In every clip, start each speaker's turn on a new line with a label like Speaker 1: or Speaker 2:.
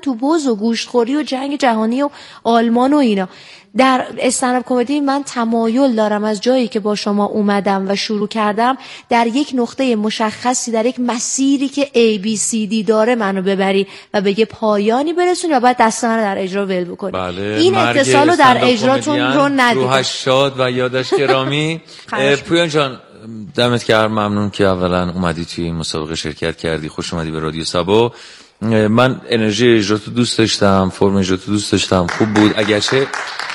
Speaker 1: تو بز و گوشتخوری و جنگ جهانی و آلمان و اینا. در استندآپ کمدی من تمایل دارم از جایی که با شما اومدم و شروع کردم در یک نقطه مشخصی، در یک مسیری که ABCD داره منو ببری و به یه پایانی برسونی و بعد دست من در اجرا ول بکنی.
Speaker 2: بله.
Speaker 1: این اتصال رو در اجراتون رو ندید.
Speaker 2: روحش شاد و یادش گرامی. پویان جان دمت گرم، ممنون که اولا اومدی توی این مسابقه شرکت کردی، خوش اومدی به رادیو سبا. من انرژی اجراتو دوست داشتم، فرم اجراتو دوست داشتم، خوب بود، اگرچه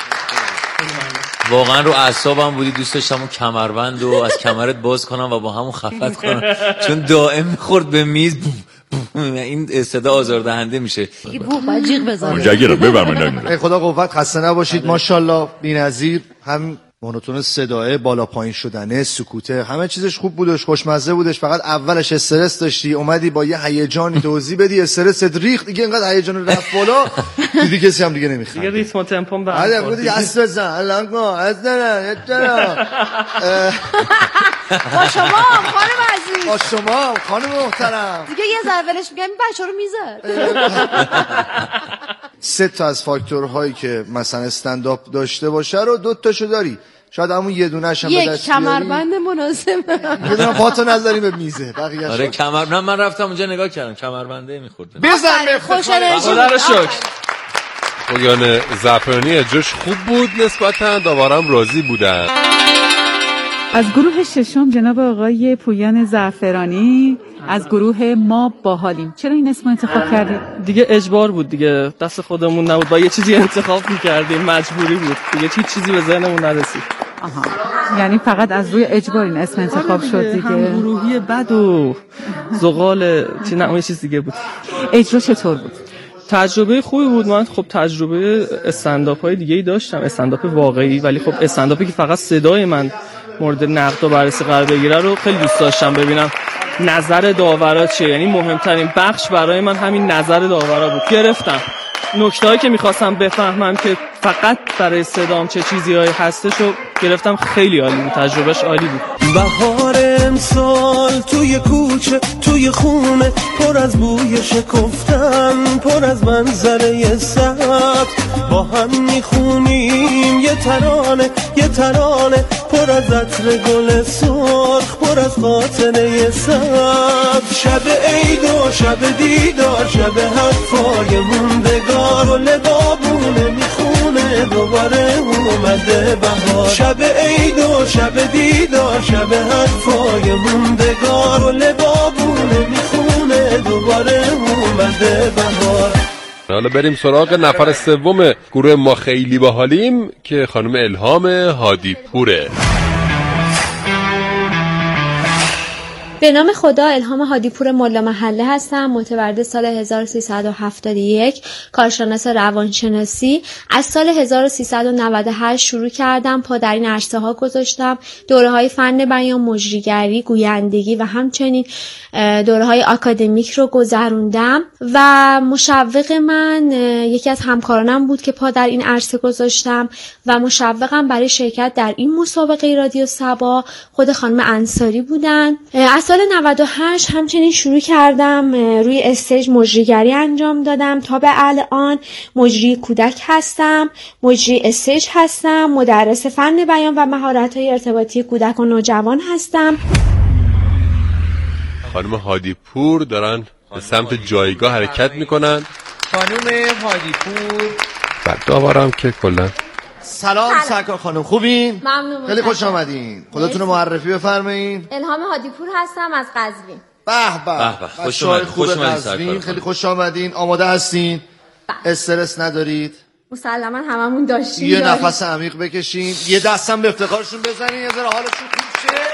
Speaker 2: واقعا رو اعصابم بودی، دوست داشتم اون کمربند رو از کمرت باز کنم و با همون خفت کنم چون دائم میخورد به میز این صدا آزاردهنده میشه.
Speaker 1: بو باید جیغ بزنه.
Speaker 3: جگرم ببرمون.
Speaker 4: خدا قوت، خسته نباشید. ماشاءالله بی‌نظیر، هم مونوتون صداه، بالا پایین شدنه، سکوته، همه چیزش خوب بودش، خوشمزه بودش. فقط اولش استرس داشتی، اومدی با یه هیجانی توضیح بدی، استرست ریخت دیگه، اینقدر هیجان رفت بالا دیگه کسی هم دیگه نمیخواد.
Speaker 5: دیگه ریتم و تمپو به
Speaker 4: بعد بودی دست بزن الان کو از نه
Speaker 1: با شما خانم عزیز،
Speaker 4: با شما خانم محترم
Speaker 1: دیگه یه ذره ولش میگم این بچه‌ها رو میذار.
Speaker 4: 3 تا از فاکتورهایی که مثلا استندآپ داشته باشه رو 2 تاشو داری، شاید همون یه دونه‌ش هم به دست بیاری.
Speaker 1: یک کمربند مناسب،
Speaker 4: یه دونه پاتو نذاریم به میزه، بقیه‌اش
Speaker 2: آره کمربند. من رفتم اونجا نگاه کردم کمربنده می‌خورد.
Speaker 4: بزن به
Speaker 1: خوش انرژی.
Speaker 5: خدا رو شکر.
Speaker 3: پویان زعفرانی اجراش خوب بود، نسبتاً داورم راضی بودن.
Speaker 6: از گروه ششم جناب آقای پویان زعفرانی از گروه ما باحالیم. چرا این اسم انتخاب کردید؟
Speaker 5: دیگه اجبار بود دیگه، دست خودمون نبود، با یه چیزی انتخاب می‌کردیم، مجبوری بود دیگه، چیزی به ذهنمون نرسید.
Speaker 6: آها، یعنی فقط از روی اجبار این اسم انتخاب شد دیگه.
Speaker 5: هم گروهی بد و زغال نه اون چیز دیگه بود.
Speaker 6: اجرا چطور بود؟
Speaker 5: تجربه خوبی بود. من خب تجربه استندآپ‌های دیگه‌ای داشتم، استندآپ واقعی، ولی خب استندآپی که فقط صدای من مورد نقد و بررسی قرار بگیره رو خیلی دوست داشتم ببینم نظر داورا چیه. یعنی مهمترین بخش برای من همین نظر داورا بود. گرفتم نکته‌ای که می‌خواستم بفهمم که فقط برای صدام چه چیزی‌هایی هستشو گرفتم. خیلی عالی بود، تجربهش عالی بود.
Speaker 7: بهار امسال توی کوچه توی خونه پر از بوی شکفتن، پر از منظره سبز، با هم میخونیم یه ترانه پر از عطر گل سرخ، پر از خاطره سبز. شب عید و شب دیدار، شب حرفای موندگار، و لبابونه میخونه دوباره اومده بهار. شب عید و شب دیدار، شب حرفای موندگار، و لبابونه میخونه دوباره اومده بهار.
Speaker 3: حالا بریم سراغ نفر سوم گروه ما خیلی باحالیم که خانم الهام هادی پوره.
Speaker 8: به نام خدا، الهام هادی پور ملا محله هستم. متولد سال 1371، کارشناس روانشناسی. از سال 1398 شروع کردم، پا در این عرصه ها گذاشتم. دوره های فن بیان، مجریگری، گویندگی و همچنین دوره های آکادمیک رو گذروندم و مشوق من یکی از همکارانم بود که پا در این عرصه گذاشتم و مشوقم برای شرکت در این مسابقه رادیو سبا خود خانم انصاری بودن. از سال 98 همچنین شروع کردم روی استیج مجریگری انجام دادم. تا به الان مجری کودک هستم، مجری استیج هستم، مدرس فن بیان و مهارت‌های ارتباطی کودک و نوجوان هستم.
Speaker 3: خانم هادی پور دارن به سمت جایگاه حرکت میکنن.
Speaker 4: خانم هادی پور
Speaker 3: بعد داورم که کلا
Speaker 4: سلام سرکار خانم، خوبین؟
Speaker 8: ممنون.
Speaker 4: خیلی خوش آمدین. خودتون رو معرفی بفرمایید.
Speaker 8: الهام هادی پور هستم از قزوین.
Speaker 4: به به،
Speaker 2: خوش اومدین
Speaker 4: قزوین، خیلی خوش آمدین. آماده هستین؟ استرس ندارید؟
Speaker 8: مسلما هممون داشتیم.
Speaker 4: یه نفس عمیق بکشین، یه دستم به افتخارشون بزنین، یه ذره حالشون خوب شه.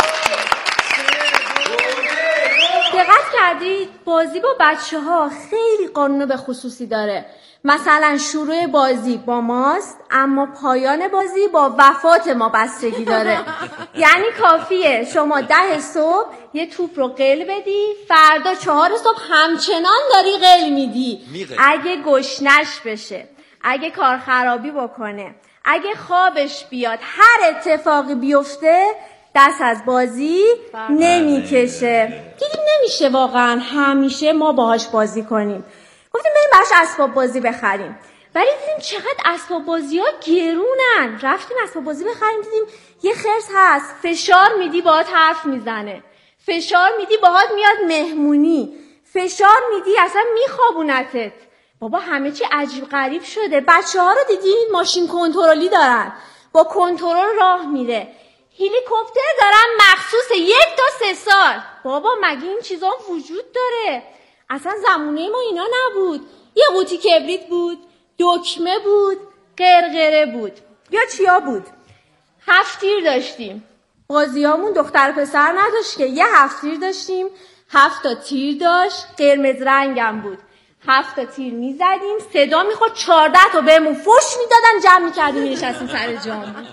Speaker 8: دقت کردید بازی با بچه‌ها خیلی قانون به خصوصی داره. مثلا شروع بازی با ماست، اما پایان بازی با وفات ما بستگی داره. یعنی کافیه شما 10 صبح یه توپ رو قل بدی، فردا 4 صبح همچنان داری قل میدی. اگه گشنش بشه، اگه کار خرابی بکنه، اگه خوابش بیاد، هر اتفاقی بیفته، دست از بازی نمیکشه. دیگه نمیشه واقعا همیشه ما باهاش بازی کنیم. گفتیم بریم براش اسباب بازی بخریم. ولی دیدیم چقدر اسباب بازی‌ها گرونن. رفتیم اسباب بازی بخریم، دیدیم یه خرس هست فشار میدی باهات حرف میزنه، فشار میدی باهات میاد مهمونی، فشار میدی اصلا میخوابونتت. بابا همه چی عجیب غریب شده. بچه‌ها رو دیدین ماشین کنترلی دارن، با کنترل راه میره. هلیکوپتر دارن مخصوص 1 تا 3 سال. بابا مگه این چیزا وجود داره؟ اصلا زمونه ما اینا نبود. یه قوطی کبریت بود، دکمه بود، قرقره بود. یا چیا بود؟ 7 تیر داشتیم. بازیامون دختر پسر نداشت که، یه 7 تیر داشتیم. 7 تا تیر داشت، قرمز رنگم بود. 7 تا تیر میزدیم، صدا میخورد، 14 تا بهمون فوش میدادن، جمع میکردیم میشستیم سر جامون.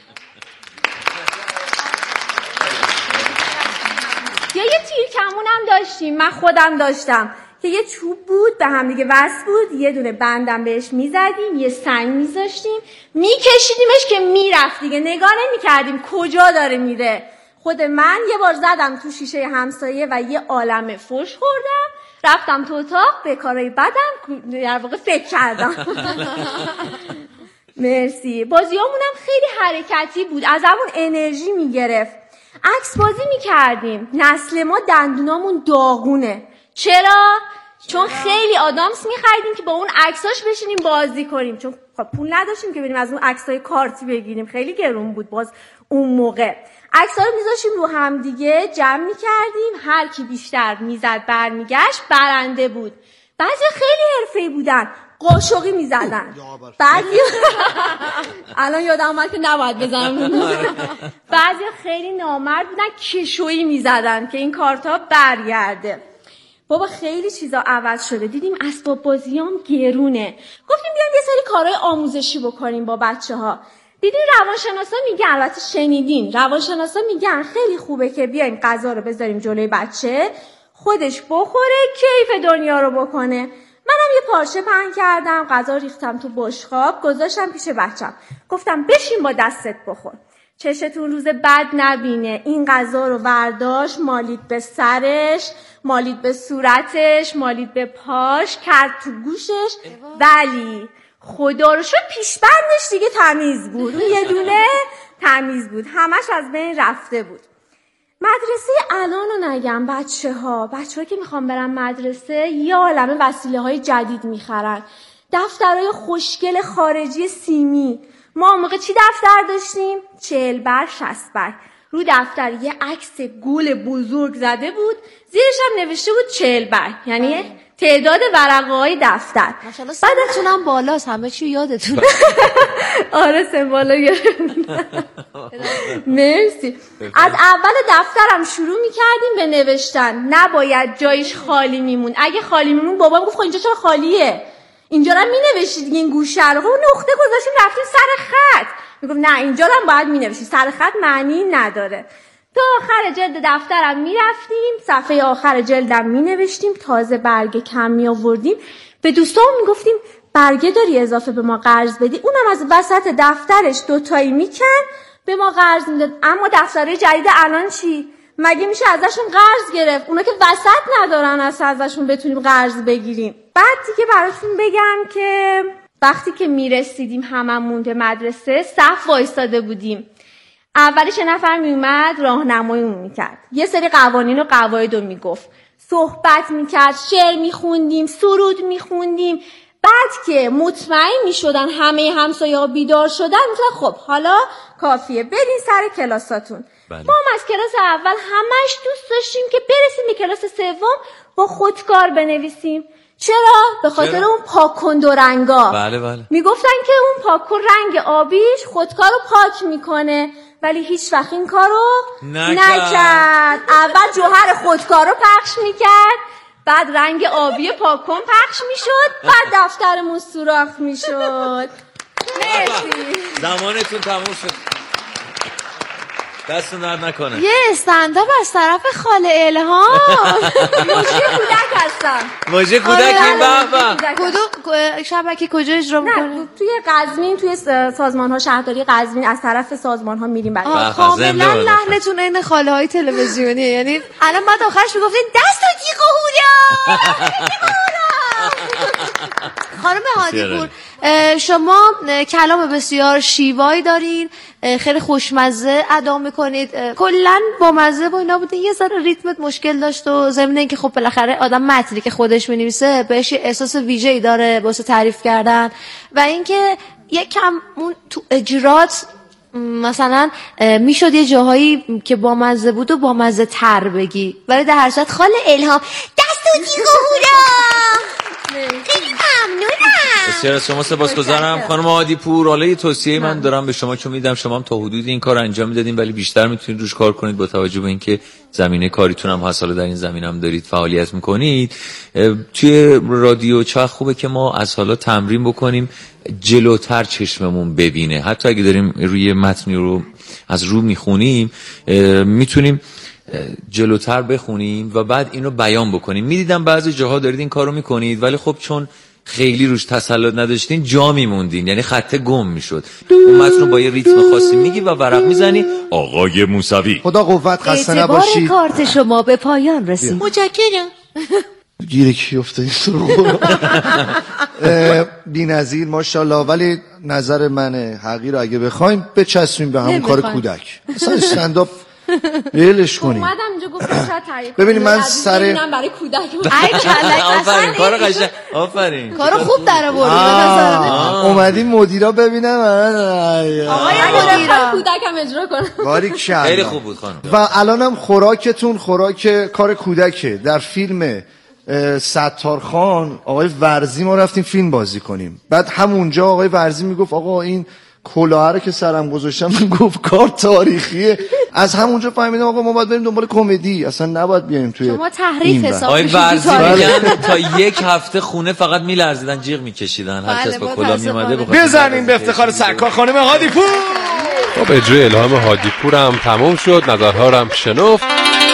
Speaker 8: یا یه تیر کمون هم داشتیم، من خودم داشتم که یه چوب بود به هم دیگه وصل بود، یه دونه بندم بهش میزدیم، یه سنگ میذاشتیم، میکشیدیمش که میرفت دیگه، نگاه نمیکردیم کجا داره میره. خود من یه بار زدم تو شیشه همسایه و یه عالمه فوش خوردم، رفتم تو اتاق به کارهای بدم در واقع فکر کردم. مرسی. بازیامونم خیلی حرکتی بود، از همون انرژی میگرفت. عکس بازی میکردیم. نسل ما دندونامون داغونه. چرا؟ چون خیلی آدامس میخریدیم که با اون عکساش بشینیم بازی کنیم، چون پول نداشتیم که بریم از اون عکسای کارتی بگیریم، خیلی گرون بود باز اون موقع. عکس‌ها رو میذاشیم رو هم دیگه جمع میکردیم، هر کی بیشتر میزد برمیگشت برنده بود. بعضی خیلی حرفه‌ای بودن، قاشقی میزدن. بعضی الان یادم اومد که نباید بزنم. بعضی خیلی نامرد بودن، کشویی میزدن که این کارتا برگرده. بابا خیلی چیزا عوض شده. دیدیم اسباب بازیام گرونه. گفتیم بیایم یه سری کارهای آموزشی بکنیم با بچه‌ها. دیدین روانشناسا میگن، البته شنیدین، روانشناسا میگن خیلی خوبه که بیایم غذا رو بذاریم جلوی بچه، خودش بخوره، کیف دنیا رو بکنه. منم یه پارچه پهن کردم، غذا ریختم تو بشقاب، گذاشتم پیش بچم. گفتم بشین با دستت بخور. چشتون روز بد نبینه. این غذا رو برداشت، مالید به سرش، مالید به صورتش، مالید به پاش، کرد تو گوشش، ولی خدا رو شد پیشبندش دیگه تمیز بود. یه دونه تمیز بود، همش از بین رفته بود. مدرسه الان رو نگم، بچه ها که میخوان برن مدرسه یه عالمه وسیله های جدید میخرن. دفترهای خوشگل خارجی سیمی. ما موقع چی دفتر داشتیم؟ 40 بر 60 بر. رو دفتر یه عکس گل بزرگ زده بود، زیرش هم نوشته بود 40 بر، یعنی تعداد ورقه‌های دفتر.
Speaker 1: بعدتون هم بالاست، همه چی یادتونه.
Speaker 8: آره سمبالا گرفتم. مرسی. از اول دفترم شروع می‌کردیم به نوشتن، نباید جایش خالی میمون. اگه خالی میمون بابام گفت اینجا چرا خالیه؟ اینجا رو می‌نوشید دیگه، این گوشه رو نقطه گذاشتیم رفتیم سر خط. میگم نه اینجا رو باید می‌نوشید، سر خط معنی نداره. تا آخر جلد دفترم میرفتیم، صفحه آخر جلدم مینوشتیم، تازه برگه کم می آوردیم. به دوستان میگفتیم برگه داری اضافه به ما قرض بدی، اونم از وسط دفترش 2 تایی میکن به ما قرض میداد. اما دفترهای جدید الان چی؟ مگه میشه ازشون قرض گرفت؟ اونا که وسط ندارن اصلا ازشون بتونیم قرض بگیریم. بعد دیگه براتون بگم که وقتی که میرسیدیم هممون به مدرسه صف وایستاده بودیم. اولش یه نفر میومد راهنماییمون میکرد، یه سری قوانین و قواعد رو میگفت، صحبت میکرد، شعر میخوندیم، سرود میخوندیم. بعد که مطمئن میشدن همه همسایه‌ها بیدار شدن، میگفتن خب حالا کافیه برین سر کلاساتون. ما هم از کلاس اول همش دوست داشتیم که برسیم به کلاس سوم با خودکار بنویسیم. چرا؟ به خاطر اون پاک‌کن رنگا.
Speaker 2: بله.
Speaker 8: میگفتن که اون پاک‌کن رنگ آبیش خودکار رو پاک میکنه، ولی هیچ وقت این کارو نکرد. اول جوهر خودکار رو پخش میکرد، بعد رنگ آبی پاک‌کن پخش میشد، بعد دفترمون سوراخ میشد. مرسی.
Speaker 2: زمانتون تموم شد. دستون درد نکنه.
Speaker 1: یه استنداپ از طرف خاله الهام.
Speaker 8: موجی کودک هستم.
Speaker 2: موجی کودک این به.
Speaker 1: کدوم شبکه کجا اجرا میکنه؟
Speaker 8: توی قزوین، توی سازمان‌ها شهرداری قزوین از طرف سازمان‌ها میریم برای
Speaker 1: کاملا لحنتون عین خاله‌های تلویزیونیه. یعنی الان بعد آخرش میگفتین دستو دیگه هورا. خانم هادی‌پور، شما کلام بسیار شیوایی دارین، خیلی خوشمزه ادا میکنید، کلا با مزه و اینا بودین. یه ذره ریتمت مشکل داشت و ضمن اینکه خب بالاخره آدم متنی که خودش مینویسه بهش احساس ویژه‌ای داره واسه تعریف کردن و اینکه یکم اون تو اجرات مثلا میشد یه جاهایی که با مزه بود و با مزه تر بگی، ولی در هر صورت خاله الهام دستو دیگه خیلی ممنونم.
Speaker 2: بسیار از شما سپاسگزارم خانم هادی‌پور. حالا یه توصیه من دارم به شما که میدم شما هم تا حدودی این کار انجام میدادین ولی بیشتر میتونید روش کار کنید با توجه به اینکه زمینه کاریتون هم هست، حالا در این زمینه هم دارید فعالیت میکنید. توی رادیو چقدر خوبه که ما از حالا تمرین بکنیم جلوتر چشممون ببینه. حتی اگه داریم روی متنی رو از رو میخونیم میتونیم جلوتر بخونیم و بعد اینو بیان بکنیم. میدیدم بعضی جاها دارید این کارو میکنید ولی خب چون خیلی روش تسلط نداشتین جا میموندین، یعنی خط گم میشد. اون متن رو با یه ریتم خاصی میگی و ورق میزنی. آقای موسوی
Speaker 4: خدا قوت، خسته نباشید.
Speaker 1: اعتبار کارت شما به پایان رسید. متشکرم.
Speaker 4: گیره کی افتادی تو بی‌نظیر ماشاءالله. ولی نظر منه حقیر رو اگه بخوایم بچسبیم به همون کار کودک، مثلا استندآپ ولش کنیم.
Speaker 8: اومدم اینجا گفتم شاید تعریف
Speaker 4: ببینید من سر
Speaker 8: برای کودک
Speaker 2: آفرین کار قشنگ، آفرین
Speaker 1: کارو خوب در آوردید.
Speaker 4: اومدیم مدیرا ببینن
Speaker 8: آقای مدیرا کودکم اجرا کنم.
Speaker 4: باریکلا
Speaker 2: خیلی خوب بود خانم.
Speaker 4: و الانم خوراکتون خوراک کار کودکه. در فیلم ستارخان آقای ورزی ما رفتیم فیلم بازی کنیم، بعد همونجا آقای ورزی میگفت آقا این کلاه رو که سرم گذاشتم میگفت کار تاریخیه. از همونجا فهمیدم آقا ما باید بریم دنبال کمدی، اصلا نباید بیایم توی
Speaker 1: شما تحریف حساب
Speaker 2: آقای
Speaker 1: میشید.
Speaker 2: ورزی میگن تا یک هفته خونه فقط میلرزیدن جیغ میکشیدن هر کس با کلاه میومده.
Speaker 9: بزنیم به افتخار سرکار خانم هادی‌پور.
Speaker 3: خب اجرای الهام هادی‌پور هم تموم شد، نظرها رو هم شنفت.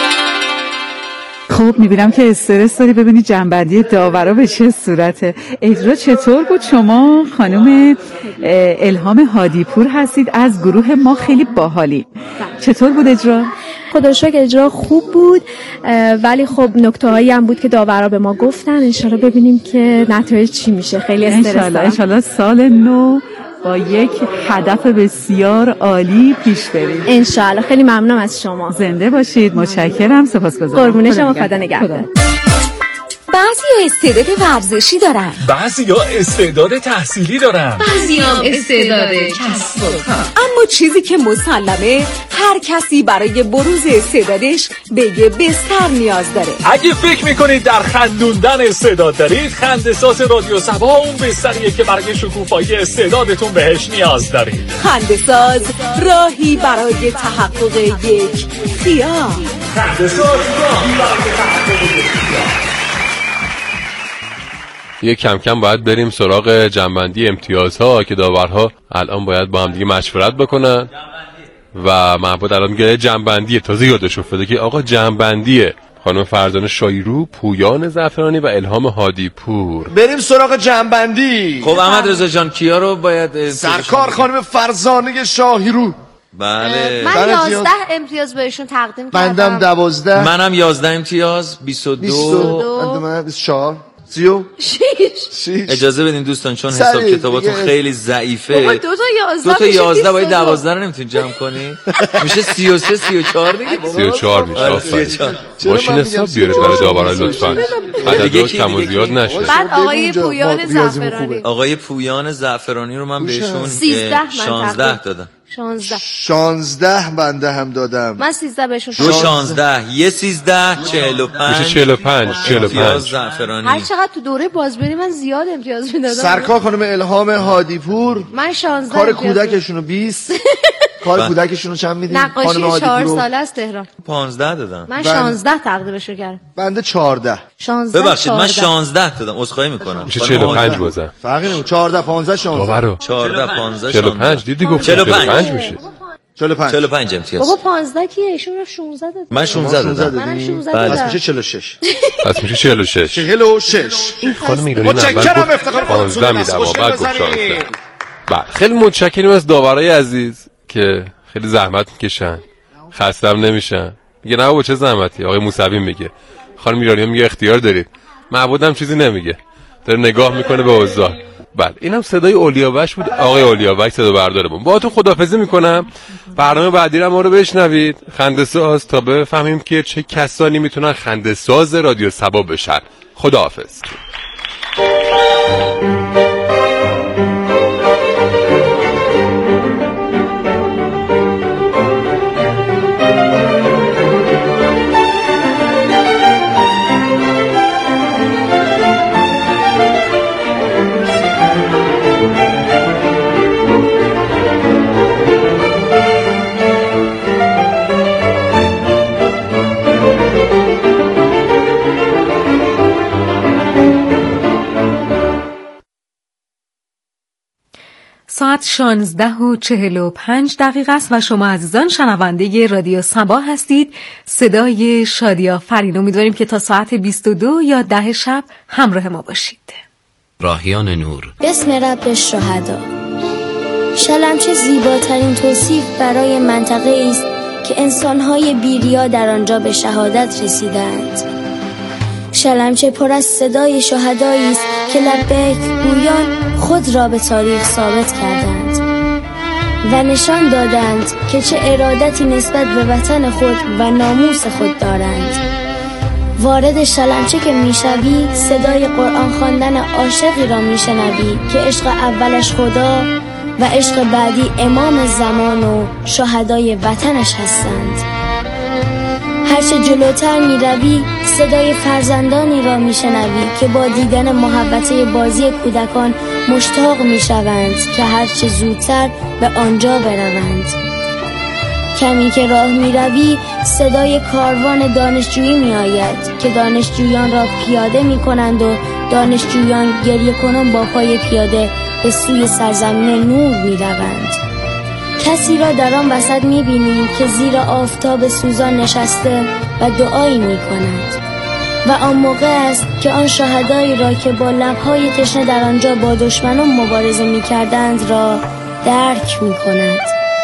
Speaker 6: خب میبینم که استرس داری، ببینی جنبندی داورا به چه صورته. اجرا چطور بود؟ شما خانم الهام هادی‌پور هستید از گروه ما خیلی باحالی. چطور بود اجرا؟
Speaker 8: خدا رو شکر اجرا خوب بود، ولی خب نکته‌هایی هم بود که داورا به ما گفتن. انشالله ببینیم که نتایج چی میشه. خیلی استرس دارم.
Speaker 6: انشالله سال نو با یک هدف بسیار عالی پیش برید.
Speaker 8: انشالله. خیلی ممنونم از شما.
Speaker 6: زنده باشید. متشکرم. سپاسگزارم.
Speaker 8: قربون شما. خدا نگهدار.
Speaker 10: بعضی استعداد ورزشی دارن،
Speaker 9: بعضیا استعداد تحصیلی دارن،
Speaker 10: بعضیام استعداد کسب و کار. اما چیزی که مسلمه هر کسی برای بروز استعدادش به یه بستر نیاز داره.
Speaker 9: اگه فکر میکنید در خندوندن استعداد دارید، خنده‌ساز رادیو صبا اون بستریه که برای شکوفایی استعدادتون بهش نیاز دارید.
Speaker 10: خنده‌ساز راهی برای تحقق یک خیال.
Speaker 9: خنده‌ساز راهی برای تحقق یک خیال.
Speaker 3: یه کم کم باید بریم سراغ جنبندی امتیازها که داورها الان باید با هم دیگه مشورت بکنن و محمود الان میگه جنبندی تازه یادش افتاده که آقا جنبندیه خانم فرزانه شایرو، پویان زعفرانی و الهام هادی‌پور.
Speaker 9: بریم سراغ جنبندی.
Speaker 2: خب احمد رضا جان کیا رو باید
Speaker 9: سرکار خانم فرزانه شاهیرو.
Speaker 2: بله
Speaker 1: من 11 امتیاز بهشون تقدیم کردم.
Speaker 4: بندم 12.
Speaker 2: منم 11 امتیاز. 22
Speaker 4: من 24 36.
Speaker 2: اجازه بدین دوستان چون حساب کتاباتون خیلی ضعیفه.
Speaker 1: بابا 2 تا
Speaker 2: 11 باید 12 رو نمیتونید جمع کنی. میشه 33 34 دیگه.
Speaker 3: 34 میشه. آفرین. ماشین حساب بیارید برای داورا لطفاً. عدد کم و زیاد نشه.
Speaker 1: بعد آقای پویان زعفرانی.
Speaker 2: آقای پویان زعفرانی رو من بهشون 16 دادم.
Speaker 4: 16 بنده هم دادم.
Speaker 1: من 13 بهشون
Speaker 2: 16 یه 13 45
Speaker 3: میشه 45
Speaker 2: زعفرانی.
Speaker 1: هر چقدر تو دوره بازبری من زیاد امتیاز میدادم.
Speaker 4: سرکار خانم الهام هادی‌پور
Speaker 1: من 16
Speaker 4: کار کودکشون رو 20 کار کودکشون رو چند میدین؟
Speaker 1: نقاشی 4 ساله از تهران
Speaker 2: 15 دادم.
Speaker 1: من 16 تقدیمشو کردم.
Speaker 4: بنده 14.
Speaker 2: ببخشید من 16 دادم. عذرخواهی میکنم.
Speaker 3: میشه 45 بزن.
Speaker 4: فرقی نمیکنه. 14 15 16
Speaker 2: 14 15
Speaker 3: 45 دیدی گفت 45 میشه.
Speaker 2: 45 امتیاز.
Speaker 1: بابا 15 کیه؟ ایشون رو 16 داد.
Speaker 2: من 16 دادم.
Speaker 1: منم 16 دادم.
Speaker 4: پس میشه 46.
Speaker 3: پس میشه 46.
Speaker 4: 46.
Speaker 3: خانم ایرانی متشکرم
Speaker 9: افتخار
Speaker 3: 15 میدم بعد گفت 16. بله خیلی متشکرم از داورای عزیز که خیلی زحمت میکشن، خستم نمیشن. میگه نه بابا چه زحمتی. آقای موسوی میگه، خانم ایرانی میگه اختیار دارید. معبودم چیزی نمیگه. داره نگاه میکنه به اوضاع. بله اینم صدای اولیابخش بود. آقای اولیابخش صدا بردارمون. با تو خداحافظی میکنم. برنامه بعدی رو ما رو بشنوید خنده‌ساز تا بفهمیم که چه کسانی میتونن خنده‌ساز رادیو صبا بشن. خداحافظ.
Speaker 11: ساعت 16:45 است و شما عزیزان شنونده رادیو صبا هستید. صدای شادی آفرین. امیدواریم که تا ساعت 22 یا 10 شب همراه ما باشید.
Speaker 12: راهیان نور.
Speaker 13: بسم رب شهدا. شلمچه زیباترین توصیف برای منطقه است که انسان‌های بی‌ریا در آنجا به شهادت رسیدند. شلمچه پر از صدای شهدایی است که لبیک گویان خود را به تاریخ ثابت کردند و نشان دادند که چه ارادتی نسبت به وطن خود و ناموس خود دارند. وارد شلمچه که میشوی صدای قرآن خواندن عاشقی را میشنوی که عشق اولش خدا و عشق بعدی امام زمان و شهدای وطنش هستند. هرچه جلوتر می روی صدای فرزندانی را می شنوی که با دیدن محبته بازی کودکان مشتاق می شوند که هرچه زودتر به آنجا بروند. کمی که راه می روی صدای کاروان دانشجویی می آید که دانشجویان را پیاده می کنند و دانشجویان گریه کنان با پای پیاده به سوی سرزمین نور می روند. کسی را در آن وسط می‌بینی که زیر آفتاب سوزان نشسته و دعایی می‌کند و آن موقع است که آن شهدایی را که با لب‌های تشنه در آنجا با دشمنان مبارزه می‌کردند را درک می‌کند.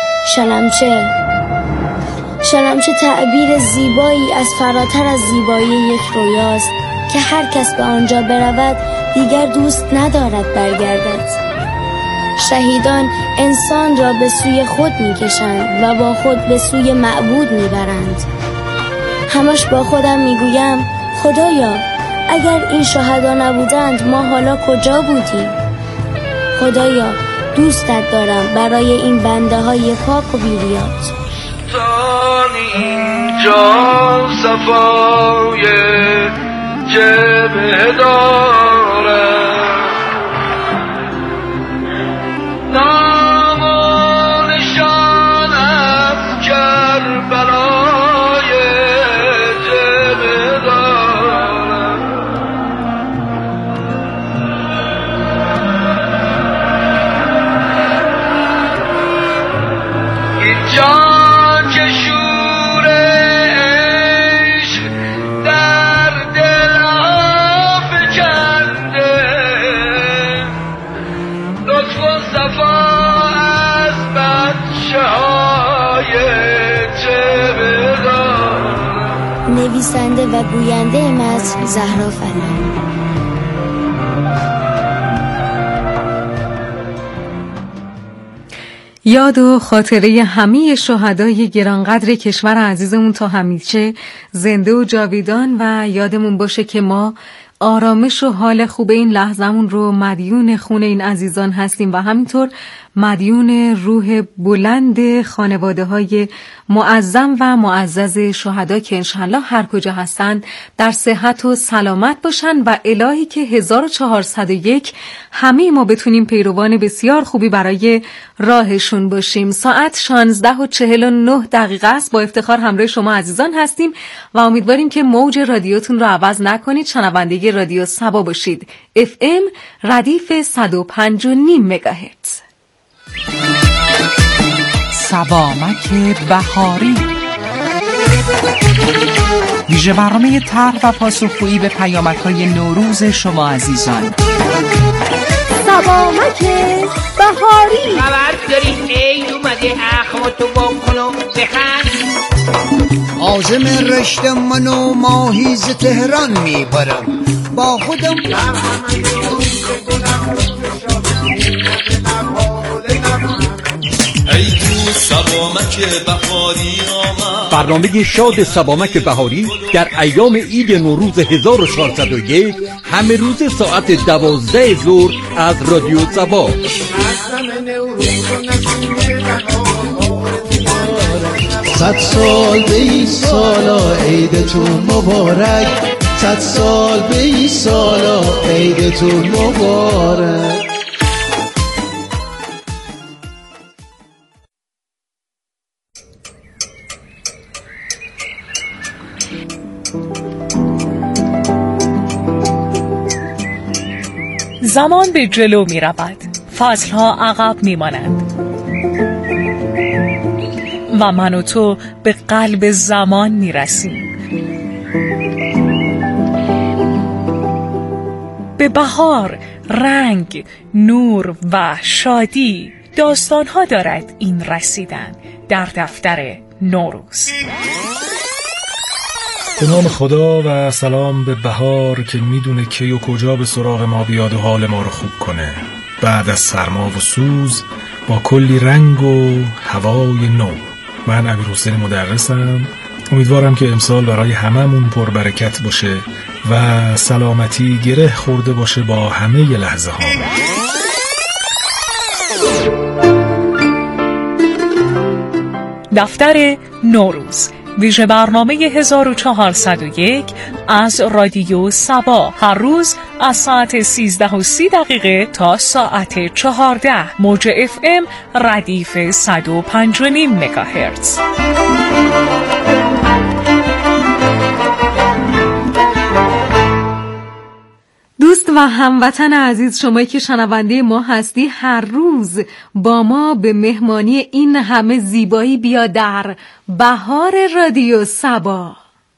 Speaker 13: شلمچه تعبیر زیبایی از فراتر از زیبایی یک رویاست که هر کس به آنجا برود دیگر دوست ندارد برگردد. شهیدان انسان را به سوی خود می‌کشند و با خود به سوی معبود می‌برند. همش با خودم می‌گویم خدایا اگر این شهدا نبودند ما حالا کجا بودیم؟ خدایا دوستت دارم برای این بنده های پاک و بیریات.
Speaker 7: اینجا صفای جبه دارم نام و نشان از کربلای جبه دارم اینجا که شور عشق در دل افکنده لطف و صفا از بچه های جبه دارم.
Speaker 13: نویسنده و گوینده متن زهرا فلانی.
Speaker 11: یاد و خاطره همه شهدای گرانقدر کشور عزیزمون تا همیشه زنده و جاویدان و یادمون باشه که ما آرامش و حال خوب این لحظمون رو مدیون خون این عزیزان هستیم و همینطور مدیون روح بلند خانواده های معظم و معزز شهدا که انشالله هر کجا هستن در صحت و سلامت باشن و الهی که 1401 همه ما بتونیم پیروان بسیار خوبی برای راهشون باشیم. ساعت 16:49 است. با افتخار همراه شما عزیزان هستیم و امیدواریم که موج رادیوتون رو عوض نکنید. شنونده رادیو صبا باشید. FM ردیف 105.5 مگاهرتز.
Speaker 14: صبامک بهاری، ویژه برنامه طرح و پاسخگویی به پیامک‌های نوروز شما عزیزان.
Speaker 15: صبامک بهاری، خبر داری عید اومده، اخماتو بکن و بخند.
Speaker 16: عازم رشت من و ماهی ز تهران میبرم، با خودم
Speaker 17: برنامه شاد سبامک بهاری در ایام عید نوروز 1401 همه روز ساعت 12 ظهر از رادیو سبا.
Speaker 18: 100 سال به این سالا عیدتون مبارک، 100 سال به این سالا عیدتون مبارک.
Speaker 19: زمان به جلو می رود، فصلها عقب می مانند و من و تو به قلب زمان می رسیم. به بهار، رنگ، نور و شادی داستانها دارد این رسیدن در دفتر نوروز.
Speaker 20: به نام خدا و سلام به بهار که میدونه کی و کجا به سراغ ما بیاد و حال ما رو خوب کنه. بعد از سرما و سوز با کلی رنگ و هوای نو. من امیرحسین مدرسم. امیدوارم که امسال برای هممون پربرکت باشه و سلامتی گره خورده باشه با همه ی لحظه ها.
Speaker 19: دفتر نوروز، ویژه برنامه 1401 از رادیو سبا، هر روز از ساعت 13:30 تا ساعت 14، موج FM ردیف 105.5 مگاهرتز.
Speaker 11: دوست و هموطن عزیز، شمایی که شنونده ما هستی، هر روز با ما به مهمانی این همه زیبایی بیا در بهار رادیو سبا.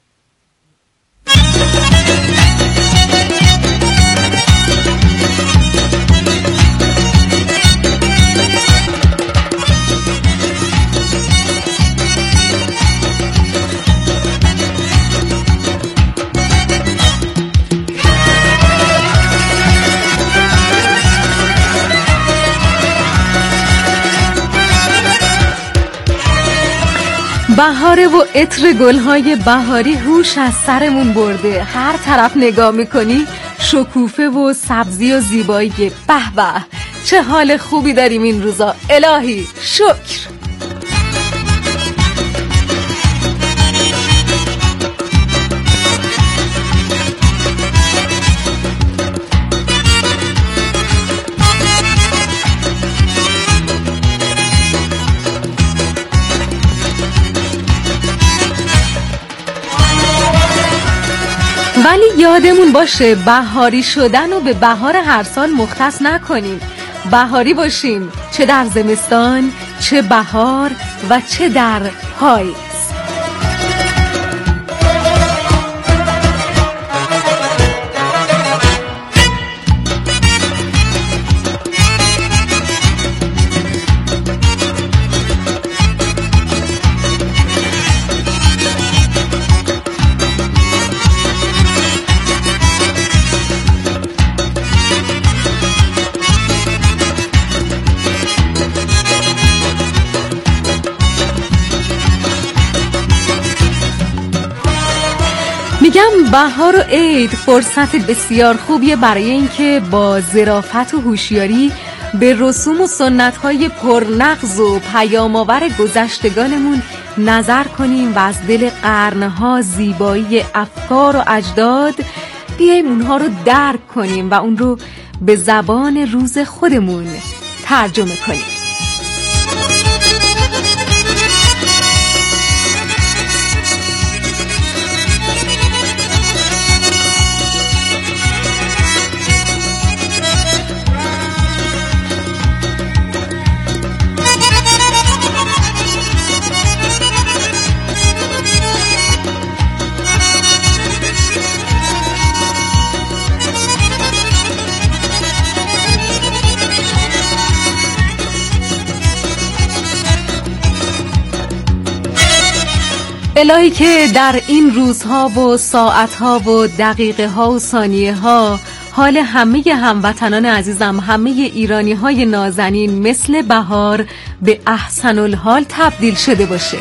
Speaker 11: بهاره و عطر گلهای بهاری هوش از سرمون برده. هر طرف نگاه میکنی شکوفه و سبزی و زیبایی. به به، چه حال خوبی داریم این روزا، الهی شکر. ولی یادمون باشه بهاری شدن و به بهار هر سال مختص نکنیم. بهاری باشیم، چه در زمستان، چه بهار و چه در پاییز. میگم بهار و عید فرصت بسیار خوبیه برای اینکه با ظرافت و هوشیاری به رسوم و سنت‌های پرنغز و پیام‌آور گذشتگانمون نظر کنیم و از دل قرنها زیبایی افکار و اجداد بیاییم اونها رو درک کنیم و اون رو به زبان روز خودمون ترجمه کنیم. الهی که در این روزها و ساعتها و دقیقه ها و ثانیه ها حال همه هموطنان عزیزم، همه ایرانی های نازنین مثل بهار به احسن الحال تبدیل شده باشه.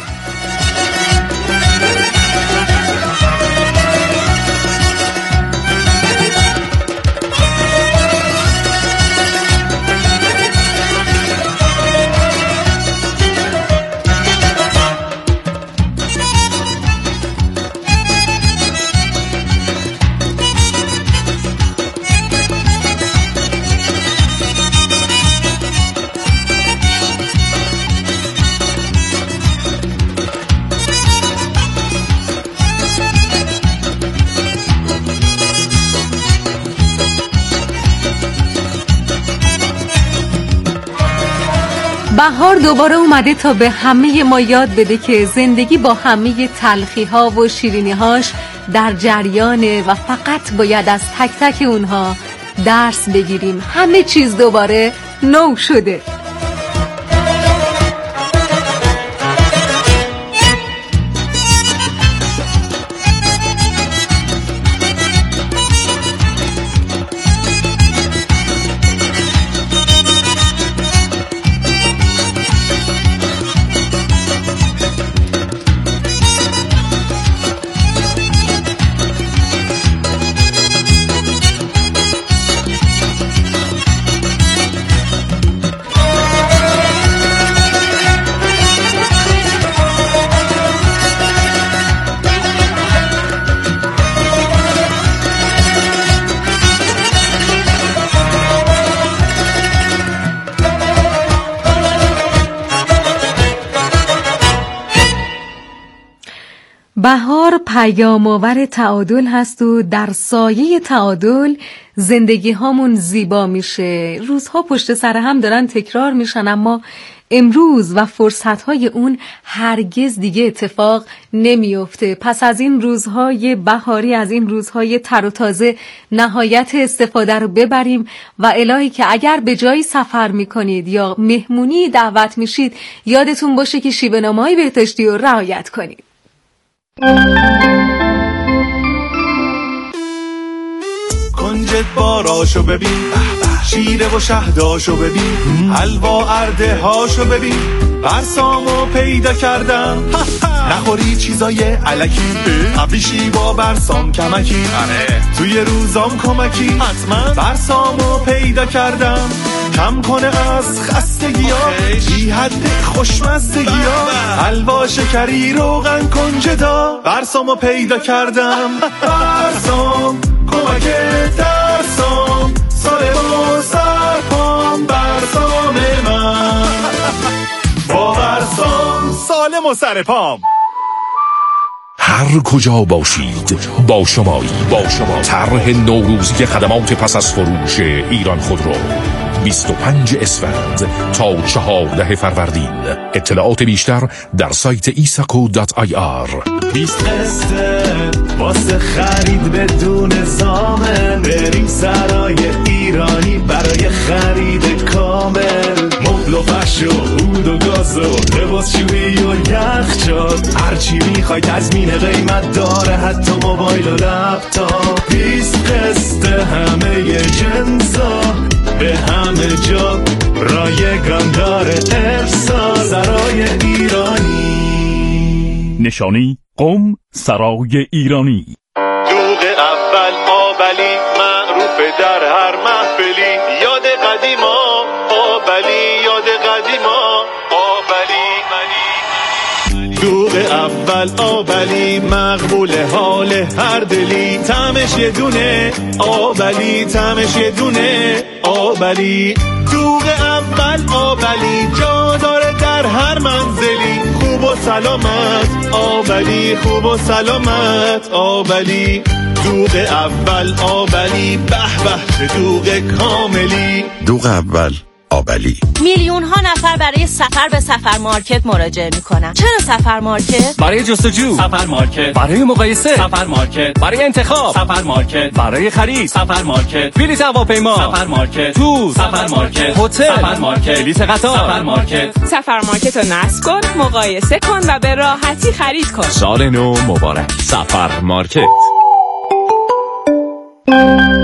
Speaker 11: بهار دوباره اومده تا به همه ما یاد بده که زندگی با همه تلخی ها و شیرینی هاش در جریانه و فقط باید از تک تک اونها درس بگیریم. همه چیز دوباره نو شده. بهار پیام‌آور تعادل هست و در سایه تعادل زندگی هامون زیبا میشه. روزها پشت سر هم دارن تکرار میشن، اما امروز و فرصتهای اون هرگز دیگه اتفاق نمیفته. پس از این روزهای بهاری، از این روزهای تر و تازه نهایت استفاده رو ببریم و الهی که اگر به جایی سفر میکنید یا مهمونی دعوت میشید یادتون باشه که شیوه نامه‌های بهداشتی رو رعایت کنید.
Speaker 7: کنجد باراشو ببین، شیره و شهداشو ببین، حلوا ارده هاشو ببین، برسامو پیدا کردم. نخوری چیزای علکی، ابریشی با برسام کمکی، توی روزام کمکی، حتما برسامو پیدا کردم. کم کنه از خستگی ها، بی حد خوشمزدگی ها، حلوا شکری روغن کنجدا، برسامو پیدا کردم. برسام کمک درسام، سالم و سرپام، برسام من با برسام سالم و سرپام.
Speaker 16: هر کجا باشید با شمایی. طرح نوروزی خدمات پس از فروش ایران خودرو 25 اسفند تا 14 فروردین. اطلاعات بیشتر در سایت isaco.ir.
Speaker 7: 20 قسطه واسه خرید بدون زامن، بریم سرای ایرانی برای خرید کامل. مبل و فرش و عود و گاز و لباس شویی و یخچال، هرچی میخوای تضمین قیمت داره، حتی موبایل و لپتاپ. 20 قسطه همه جنسا، به همه جا رایگان داره ارسال. سرای ایرانی،
Speaker 9: نشانی قم سرای ایرانی.
Speaker 7: دوغ اول آبلی، معروف در هر محفلی، یاد قدیما آبلی، یاد قدیما آبلی. دوغ اول آبلی، مقبول حال هر دلی، طعمش یه دونه آبلی، طعمش یه دونه آبلی. دوغ اول آبلی، جا داره در هر منزلی، خوب و سلامت آبلی، خوب و سلامت آبلی. دوغ اول آبلی، به به چه دوغ کاملی.
Speaker 16: دوغ اول بابلی.
Speaker 21: میلیون ها نفر برای سفر به سفر مارکت مراجعه میکنن. چرا سفر مارکت؟
Speaker 9: برای جستجو سفر مارکت، برای مقایسه سفر مارکت، برای انتخاب سفر مارکت، برای خرید سفر مارکت، بلیط هواپیما سفر مارکت، تور سفر مارکت، هتل سفر مارکت، بلیط قطار سفر مارکت.
Speaker 22: سفر مارکت رو نصب کن، مقایسه کن و به راحتی خرید کن.
Speaker 9: سال نو مبارک. سفر مارکت.